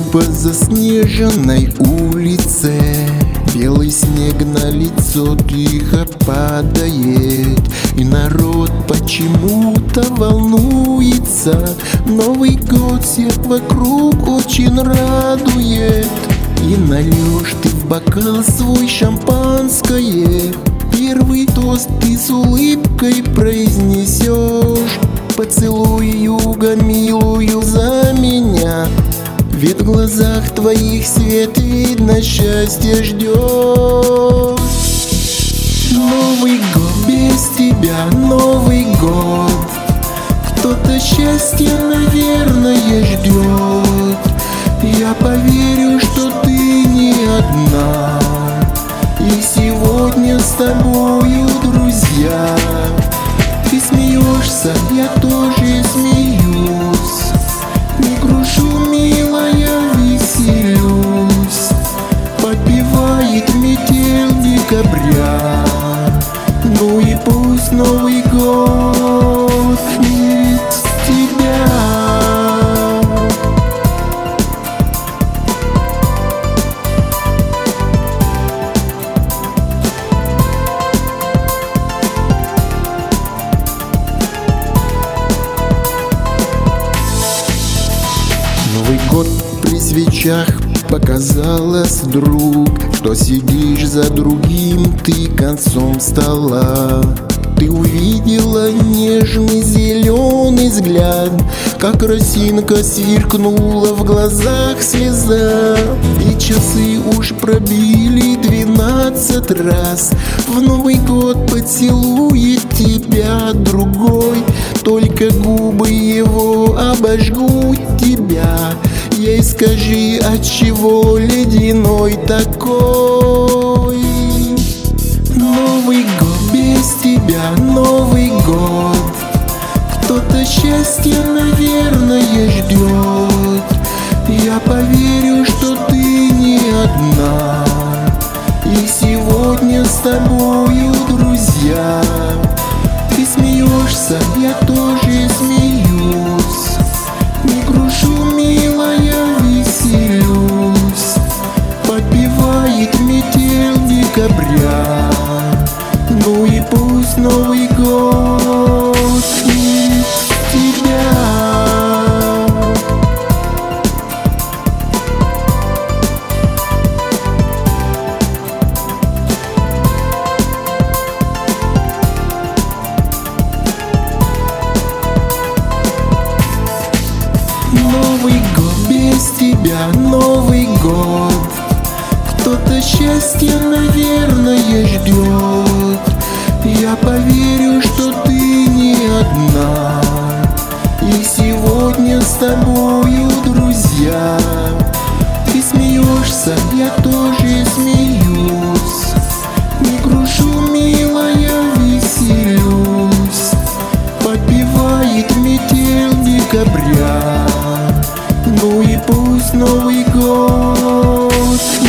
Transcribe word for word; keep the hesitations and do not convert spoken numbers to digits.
по заснеженной улице. Белый снег на лицо тихо падает, и народ почему-то волнуется. Новый год всех вокруг очень радует. И нальешь ты в бокал свой шампанское. Первый тост ты с улыбкой произнесешь: поцелуй, юга, милую, за меня. Ведь в глазах твоих свет, видно, счастье ждет. Новый год без тебя, Новый год. Кто-то счастье, наверное, ждет. Я поверю, что ты не одна. И сегодня с тобою, друзья. Ты смеешься, я тоже смеюсь. Не грушу, милая, веселюсь. Подпевает метель декабря. Ну и пусть Новый год без тебя. Новый год при свечах показалось вдруг, что сидишь за другим ты концом стола. Ты увидела нежный зеленый взгляд, как росинка сверкнула в глазах слеза. И часы уж пробили двенадцать раз. В Новый год поцелует тебя другой, только губы его обожгут тебя. Ей скажи, отчего ледяной такой? Новый год без тебя, Новый год. Кто-то счастье, наверное, ждет. Я поверю, что ты не одна. И сегодня с тобою, друзья. Ты смеешься, я тоже смеюсь. Не грушу, милая, веселюсь. Подпевает метель декабря. Ну и пусть Новый год без тебя. Новый год без тебя, Новый год. Кто-то счастье, наверное, ждет. Я поверю, что ты не одна. И сегодня с тобою, друзья. Ты смеешься, я тоже смеюсь. Не грушу, милая, веселюсь. Подпевает метель декабря. Ну и пусть Новый год